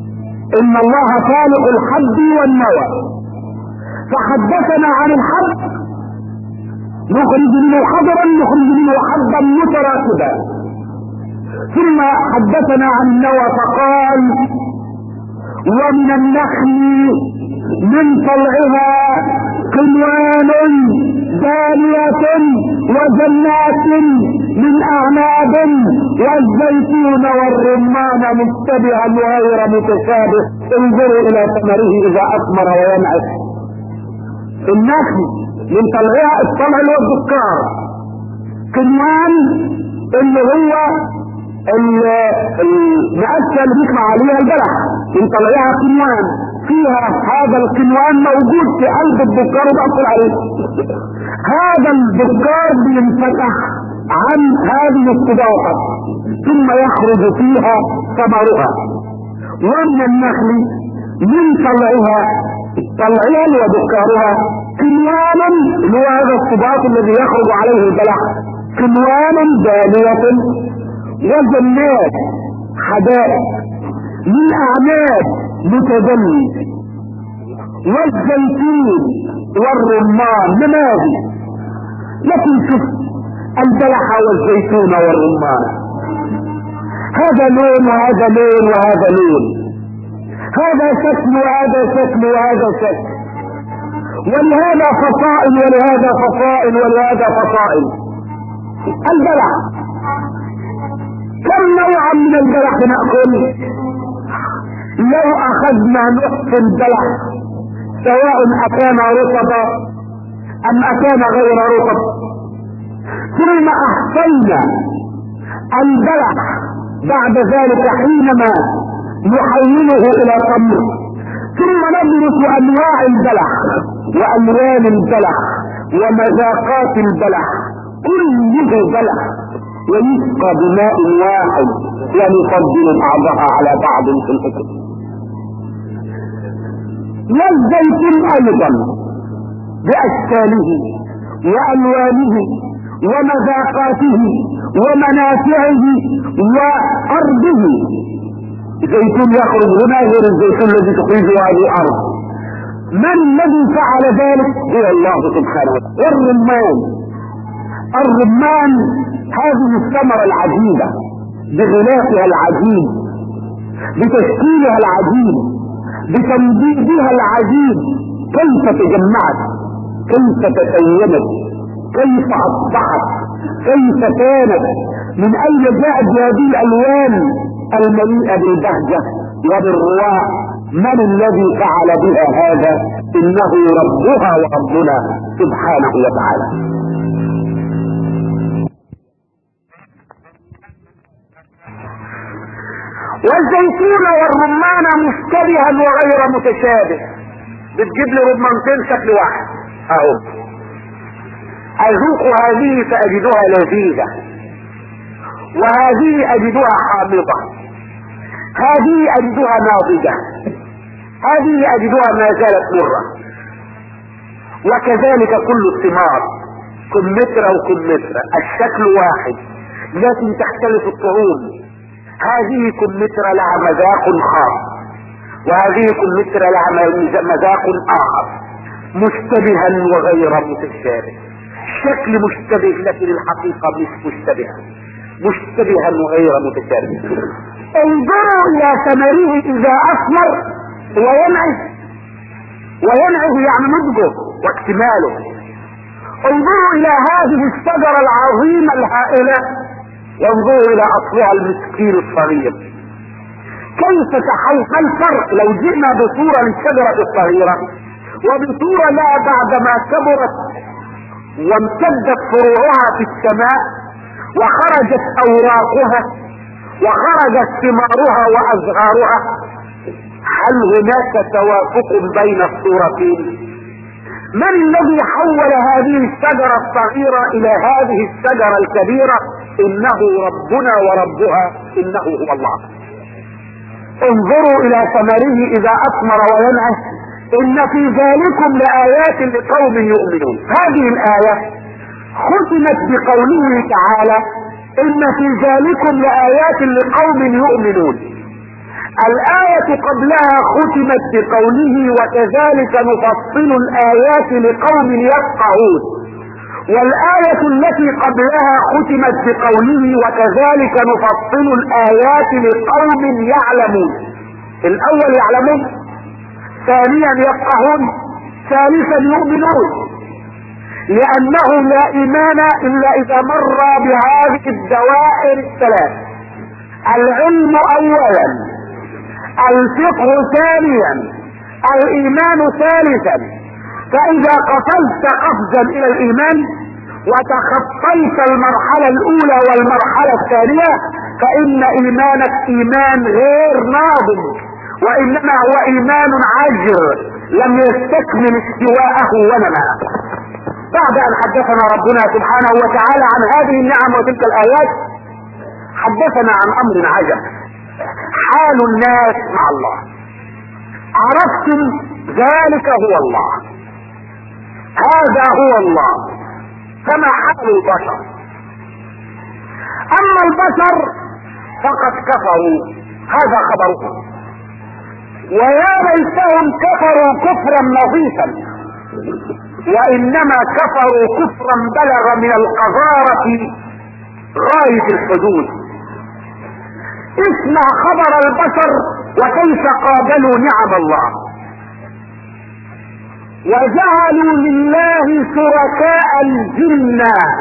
ان الله خالق الحب والنوى، فحدثنا عن الحب نخرج منه حجرا نخرج منه حبا متراكبا، ثم حدثنا عن النوى فقال ومن النخل من طلعها قنوان دانية وجنات من اعناب والزيتون والرمان مشتبها غير متشابه انظروا الى ثمره اذا اثمر وينعش. النخل من طلعها الطلع اللي هو الذكار، قنوان اللي هو المأسة اللي بيطلع عليها البلح، من طلعها قنوان فيها هذا القنوان موجود في قلب الذكار وبأكل عليه. هذا الذكار بينفتح عن هذه الصداقة ثم يخرج فيها ثمرها. ومن النخل من طلعها طلعها وذكارها قنوان اللي هو هذا الصداق الذي يخرج عليه البلح، قنوان دانية وجنات حدائق من اعناب متدلي والزيتون والرمان منازل. لكن شوف البلح والزيتون والرمان، هذا لون وهذا لون وهذا لون، هذا شكل وهذا شكل وهذا شكل، ولهذا فصائل ولهذا فصائل ولهذا فصائل. البلح كم نوعا من البلح نأكل؟ لو اخذنا نصف البلح سواء اكان رطبا ام اكان غير رطب، ثم احصينا البلح بعد ذلك حينما نحوله الى تمر، ثم ندرس انواع البلح والوان البلح ومذاقات البلح، كله بلح ويسقى بماء واحد ونفضل بعضها على بعض في الحكم. والزيتون ايضا باشكاله والوانه ومذاقاته ومنافعه وارضه. زيتون يخرج هنا غير الزيتون الذي تخرجه هذه الارض. من الذي فعل ذلك؟ هو الله سبحانه وتعالى. والرمان، الرمان هذه الثمرة العجيبة بغلافها العجيب بتشكيلها العجيب بتمديدها العجيب، كيف تجمعت، كيف تكونت، كيف اصبحت، كيف كانت، من اين جاءت هذه الالوان المليئة بالبهجة وبالرواء؟ من الذي فعل بها هذا؟ انه ربها وربنا سبحانه وتعالى. والزيتون والرمان مشتبها وغير متشابه. بتجيب لي رمانتين شكل واحد اهو، اذوق هذه فاجدها لذيذة، وهذه اجدها حامضة، هذه اجدها ناضجة، هذه اجدها ما زالت مرة. وكذلك كل الثمار كمثرى وكمثرى، الشكل واحد لكن تختلف الطعوم. هذه كمثرى لها مذاق خاص، وهذه كمثرى لها مذاق اخر، مشتبها وغير متشابه. شكل مشتبه لكن الحقيقة مش مشتبه، مشتبها وغير متشابه. انظروا الى ثمره اذا اثمر وينعش، وينعش يعني نضجه واكتماله. انظروا الى هذه الشجرة العظيمة الهائلة، وانظروا الى اصلها المسكين الصغير. كيف تحول الفرق لو جئنا بصورة للشجرة الصغيرة وبصورة لها بعدما كبرت وامتدت فروعها في السماء وخرجت اوراقها وخرجت ثمارها وازهارها؟ هل هناك توافق بين الصورتين؟ من الذي حول هذه الشجرة الصغيرة الى هذه الشجرة الكبيرة؟ انه ربنا وربها، انه هو الله. انظروا الى ثمره اذا اثمر وينعش، ان في ذلكم لآيات لقوم يؤمنون. هذه الآية ختمت بقوله تعالى ان في ذلكم لآيات لقوم يؤمنون، الآية قبلها ختمت بقوله وكذلك نفصل الآيات لقوم يفقهون، والآية التي قبلها ختمت بقوله وكذلك نفصل الآيات لقوم يعلمون. الأول يعلمون، ثانيا يفقهون، ثالثا يؤمنون، لأنه لا إيمان إلا إذا مر بهذه الدوائر الثلاث: العلم أولا، الفقه ثانيا، الإيمان ثالثا. فإذا قفزت قفزا إلى الإيمان وتخطيت المرحلة الأولى والمرحلة الثانية فإن إيمانك إيمان غير ناضج، وإنما هو إيمان عجر لم يستكمل استواءه ونماءه. بعد أن حدثنا ربنا سبحانه وتعالى عن هذه النعم وتلك الآيات، حدثنا عن أمر عجب: حال الناس مع الله. عرفتم ذلك هو الله، هذا هو الله، فما حال البشر؟ أما البشر فقد كفروا، هذا خبرهم، ويا ليتهم كفروا كفرا نظيفا، وإنما كفروا كفرا بلغ من القذارة غاية الحدود. اسمع خبر البشر وكيف قابلوا نعم الله: وجعلوا لله شركاء الجن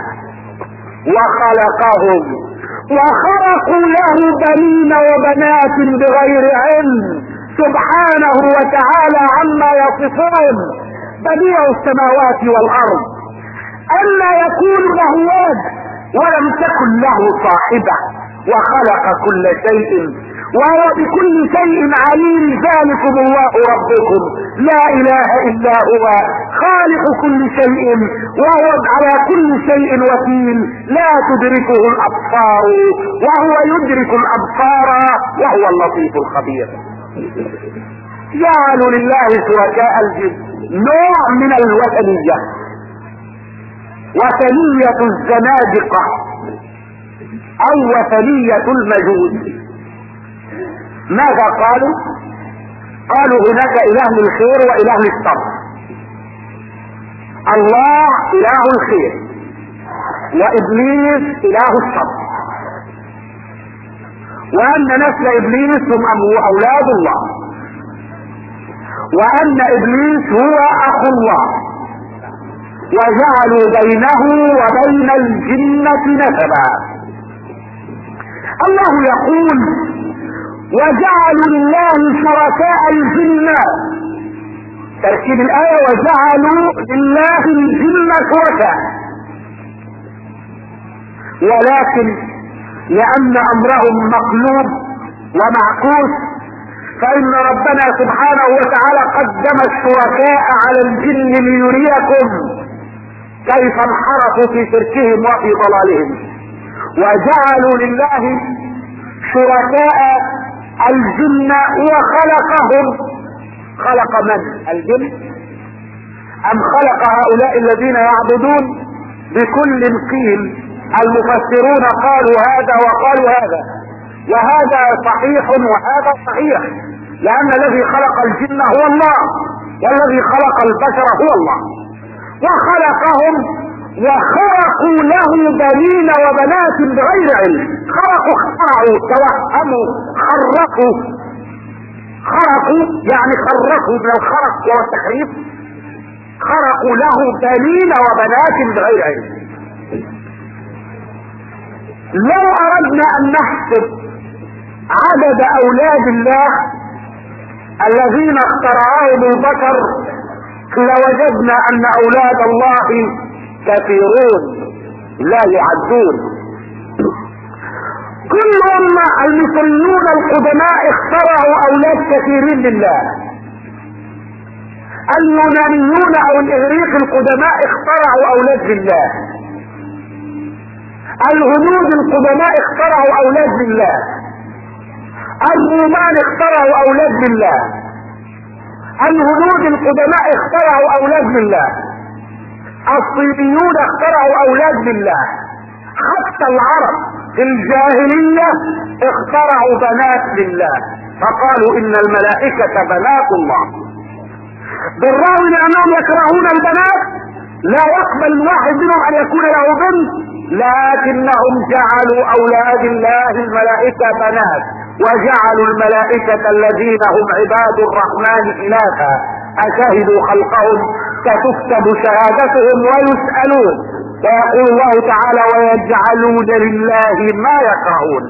وخلقهم وخرقوا له بنين وبنات بغير علم سبحانه وتعالى عما يصفون، بديع السماوات والأرض، ألا يكون له ولد ولم تكن له صاحبة، وخلق كل شيء وهو بكل شيء عليم. ذلكم الله ربكم لا إله إلا هو خالق كل شيء وهو على كل شيء وكيل، لا تدركه الأبصار وهو يدرك الأبصار وهو اللطيف الخبير. جعلوا لله شركاء الجن، نوع من الوثنية، وثنية الزنادقة أو وثنية المجوس. ماذا قالوا؟ قالوا هناك إله للخير وإله للشر. الله إله الخير وإبليس إله الشر، وأن نسل إبليس هم أولاد الله، وأن إبليس هو أخو الله، وجعلوا بينه وبين الجنة نسبا. الله يقول: وجعلوا لله شركاء الجن. تركيب الآية: وجعلوا لله الجن شركاء، ولكن لأن أمرهم مقلوب ومعكوس فإن ربنا سبحانه وتعالى قدم الشركاء على الجن ليريكم كيف انحرفوا في شركهم وفي ضلالهم. وجعلوا لله شركاء الجن وخلقهم. خلق من؟ الجن أم خلق هؤلاء الذين يعبدون؟ بكل قيل. المفسرون قالوا هذا وقالوا هذا، وهذا صحيح وهذا صحيح، لأن الذي خلق الجن هو الله، والذي خلق البشر هو الله. وخلقهم وخرقوا له بنين وبنات بغير علم. خرقوا، اخترعوا، توهموا، خرقوا. خرقوا يعني خرقوا من الخرق وهو التخريب. خرقوا له بنين وبنات بغير علم. لو أردنا أن نحسب عدد أولاد الله الذين اخترعهم البشر لوجدنا أن أولاد الله كثيرون لا يعدون. كلهم المصريون القدماء اخترعوا أولاد كثيرين لله. اليونانيون أو الإغريق القدماء اخترعوا أولاد لله. الهنود القدماء اخترعوا أولاد لله. الرومان اخترعوا أولاد لله. الهنود القدماء اخترعوا أولاد لله. الصينيون اخترعوا أولاد لله. حتى العرب في الجاهلية اخترعوا بنات لله. فقالوا ان الملائكة بنات الله، بالرغم من انهم يكرهون البنات، لا يقبل الواحد منهم ان يكون له بنت، لكنهم جعلوا اولاد الله الملائكة بنات، وجعلوا الملائكة الذين هم عباد الرحمن اناثا، اشهدوا خلقهم، ستكتب شهادتهم ويسألون. ويقول الله تعالى ويجعلون لله ما يكرهون.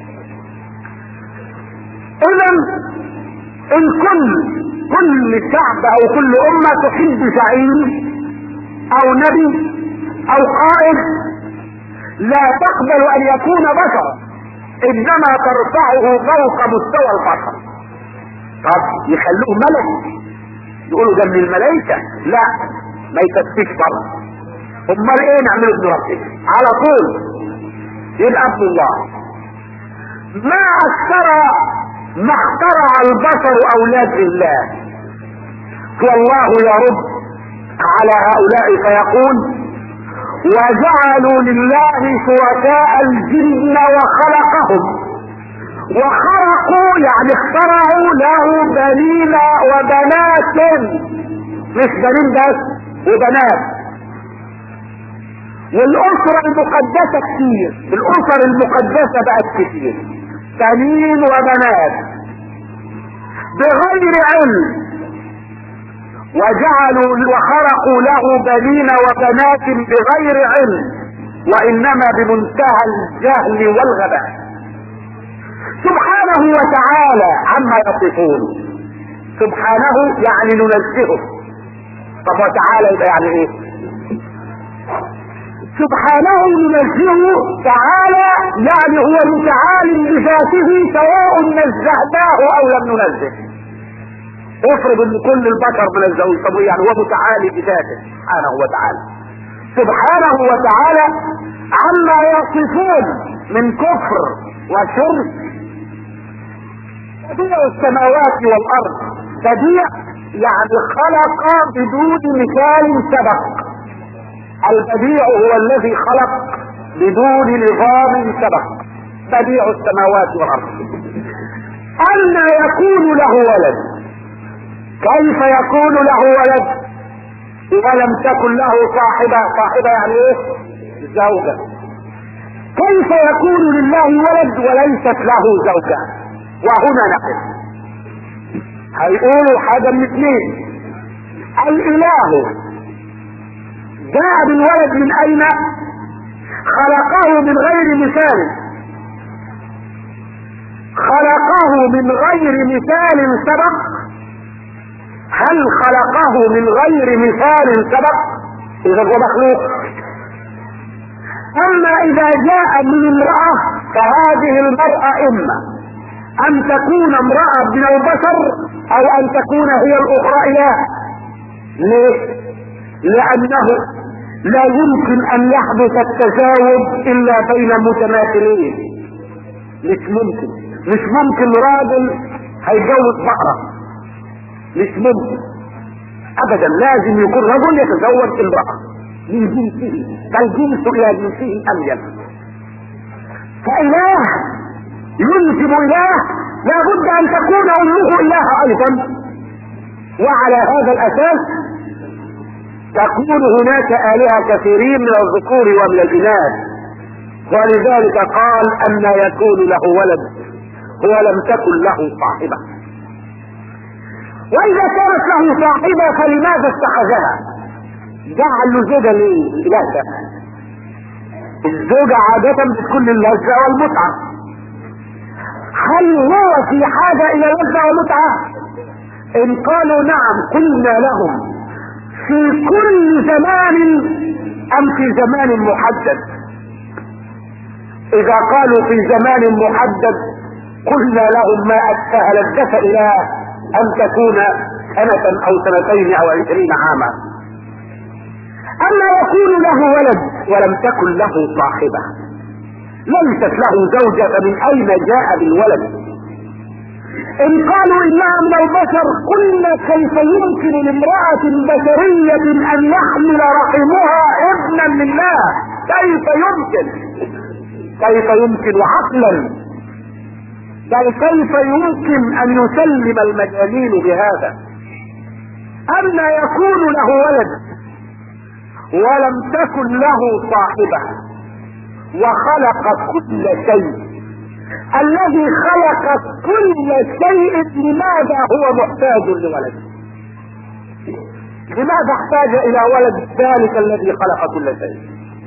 اذا ان كل كل شعب او كل امة تحب زعيم او نبي او قائد، لا تقبل ان يكون بشرا، انما ترفعه فوق مستوى البشر. طب يخلوه ملك، يقولوا ده من الملائكة، لا ما يكفيش برضه. امال ايه نعمله ابن ربنا على طول؟ يبقى ابن الله. ما اكثر ما اخترع البشر اولاد الله. والله يرد على هؤلاء فيقول وجعلوا لله شركاء الجن وخلقهم، وخلقوا يعني اخترعوا له بنين وبنات، مش بنين بس وبنات. والاسرة المقدسة كتير، الاسر المقدسة بقت كتير، بنين وبنات بغير علم. وجعلوا وخرقوا له بنين وبنات بغير علم، وانما بمنتهى الجهل والغباء. سبحانه وتعالى عما يصفون. سبحانه يعني ننزهه. طب وتعالى يبقى يعني ايه؟ سبحانه ننزهه تعالى يعني هو متعال بذاته، سواء نزهناه او لم ننزه. افرض ان كل البشر منزهوه، طب يعني هو متعالي بذاته سبحانه وتعالى. سبحانه وتعالى عما يصفون من كفر وشرك. بديع السماوات والارض، بديع يعني خلق بدون مثال سبق. البديع هو الذي خلق بدون نظام سبق، بديع السماوات والارض. أن يكون له ولد، كيف يكون له ولد ولم تكن له صاحبة؟ صاحبة يعني ايه؟ زوجة. كيف يكون لله ولد وليست له زوجة؟ وهنا نقف. هيقولوا حاجة من اثنين. الاله جاء بالولد من اين؟ خلقه من غير مثال، خلقه من غير مثال سبق. هل خلقه من غير مثال سبق؟ اذا هو مخلوق. اما اذا جاء من امرأة فهذه المرأة اما ان تكون امرأة من البشر او ان تكون هي الاخرى اله. ليه؟ لانه لا يمكن ان يحدث التزاوج الا بين متماثلين. مش ممكن مش ممكن راجل هيتجوز بقرة، مش ممكن ابدا. لازم يكون رجل يتزوج امرأة من جنسه، فالجنس الى جنسه اميل. فاله ينجب اله لابد ان تكون امه اله ايضا. وعلى هذا الاساس تكون هناك آلهة كثيرين من الذكور ومن الإناث. ولذلك قال أن يكون له ولد ولم تكن له صاحبة. وإذا كانت له صاحبة فلماذا اتخذها؟ جعل له زوجة ليه؟ لا شك الزوجة عادة بتكون اللذة والمتعة. هل هو في حاجة إلى اللذة والمتعة؟ إن قالوا نعم قلنا لهم في كل زمان ام في زمان محدد. اذا قالوا في زمان محدد قلنا لهم ما اتفه لذة الى ان تكون سنة او سنتين او عشرين عاما. اما يكون له ولد ولم تكن له صاحبة، ليست له زوجة، فمن اين جاء بالولد؟ ان قالوا انها من البشر قلنا كيف يمكن لامرأة بشرية ان يحمل رحمها ابنا من الله؟ كيف يمكن كيف يمكن عقلا؟ بل كيف يمكن ان يسلم المجانين بهذا؟ ان يكون له ولد ولم تكن له صاحبة وخلق كل شيء. الذي خلق كل شيء لماذا هو محتاج لولد؟ لماذا احتاج الى ولد ذلك الذي خلق كل شيء؟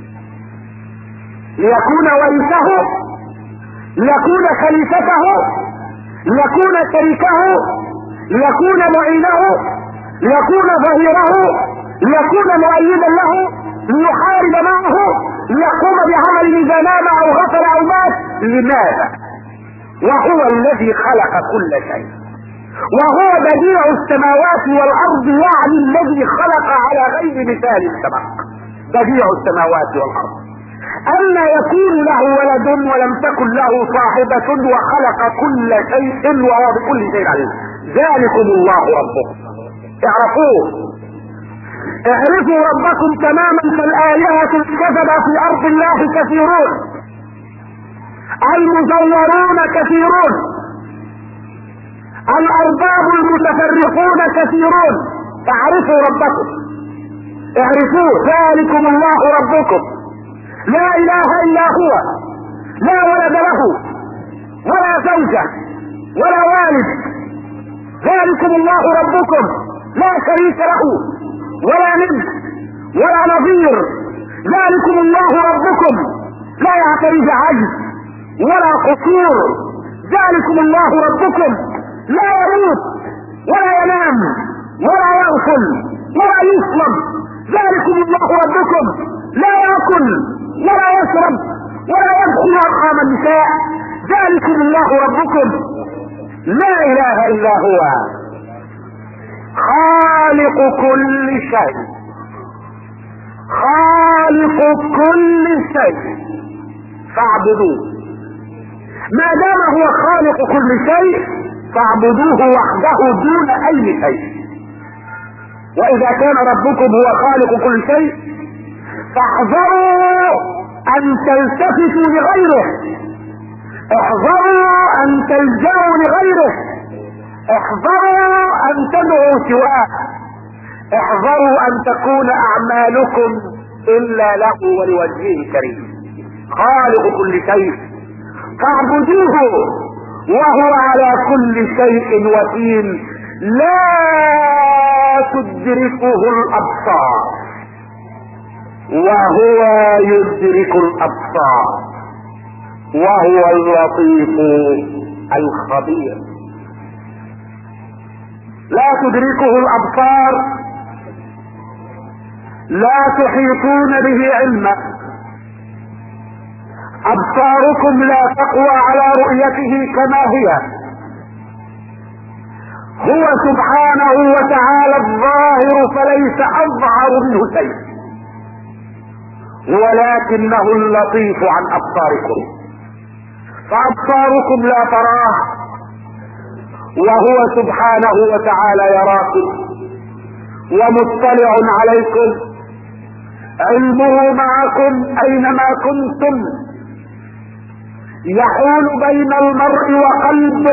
ليكون ورثه، ليكون خليفته، ليكون شريكه، ليكون معينه، ليكون ظهيره، ليكون مؤيدا له، ليحارب معه، ليقوم بعمل اذا نام او غفل او مات. لماذا؟ وهو الذي خلق كل شيء، وهو بديع السماوات والارض، يعني الذي خلق على غير مثال السبق، بديع السماوات والارض. أن يكون له ولد ولم تكن له صاحبة وخلق كل شيء وهو بكل شيء عليم. ذلكم الله ربكم، اعرفوه، اعرفوا ربكم تماما. فالآلهة الكذب في أرض الله كثيرون، المزورون كثيرون، الأرباب المتفرقون كثيرون. فاعرفوا ربكم، اعرفوه. ذلكم الله ربكم لا اله الا هو، لا ولد له ولا زوجة ولا والد. ذلكم الله ربكم لا شريك له ولا ند ولا نظير. ذلكم الله ربكم لا يعترض عجز ولا قصور. ذلكم الله ربكم لا يموت ولا ينام ولا يغفل ولا يصلب. ذلكم الله ربكم لا يأكل ولا يشرب ولا يدخل أرحام النساء. ذلكم الله ربكم لا إله إلا هو، خالق كل شيء، خالق كل شيء فاعبدوه. ما دام هو خالق كل شيء فاعبدوه وحده دون أي شيء. وإذا كان ربكم هو خالق كل شيء فاحذروا ان تلتفتوا لغيره، احذروا ان تلجأوا لغيره، احذروا ان تدعوا سواه، احذروا ان تكون اعمالكم الا له ولوجهه الكريم. خالق كل شيء فاعبدوه وهو على كل شيء وكيل. لا تدركه الابصار وهو يدرك الابصار وهو اللطيف الخبير. لا تدركه الابصار، لا تحيطون به علما. ابصاركم لا تقوى على رؤيته كما هي. هو سبحانه وتعالى الظاهر فليس اظهر منه شيء، ولكنه اللطيف عن ابصاركم. فابصاركم لا تراه وهو سبحانه وتعالى يراكم ومطلع عليكم. علمه معكم اينما كنتم، يحول بين المرء وقلبه.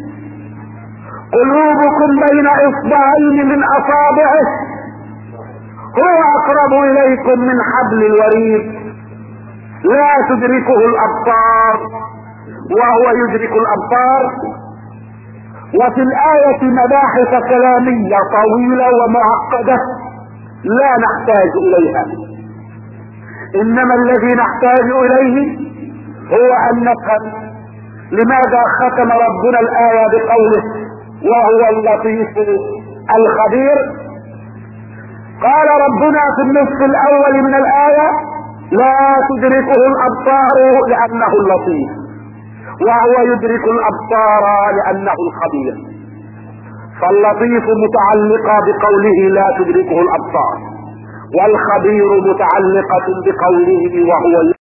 قلوبكم بين اصبعين من اصابعه، هو اقرب اليكم من حبل الوريد. لا تدركه الابصار وهو يدرك الابصار. وفي الآية مباحث كلامية طويلة ومعقدة لا نحتاج اليها، انما الذي نحتاج اليه هو ان نفهم لماذا ختم ربنا الآية بقوله وهو اللطيف الخبير. قال ربنا في النصف الاول من الآية لا تدركه الابصار لانه اللطيف، وهو يدرك الابصار لانه الخبير. فاللطيف متعلقة بقوله لا تدركه الابصار، والخبير متعلقة بقوله وهو